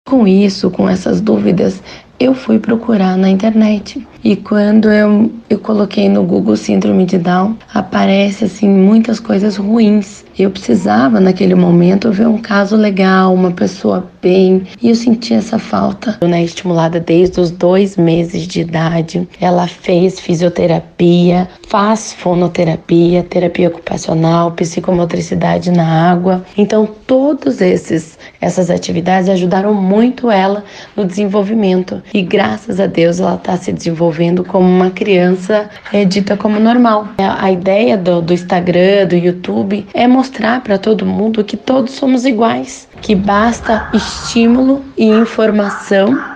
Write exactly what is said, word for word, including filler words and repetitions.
Com isso, com essas dúvidas, eu fui procurar na internet. E quando eu, eu coloquei no Google Síndrome de Down, aparece assim muitas coisas ruins. Eu precisava naquele momento ver um caso legal, uma pessoa bem, e eu senti essa falta. Né, estimulada desde os dois meses de idade, ela fez fisioterapia, faz fonoterapia, terapia ocupacional, psicomotricidade na água. Então todos esses essas atividades ajudaram muito ela no desenvolvimento. E graças a Deus ela está se desenvolvendo como uma criança é, dita como normal. A ideia do, do Instagram, do YouTube, é mostrar para todo mundo que todos somos iguais, que basta estímulo e informação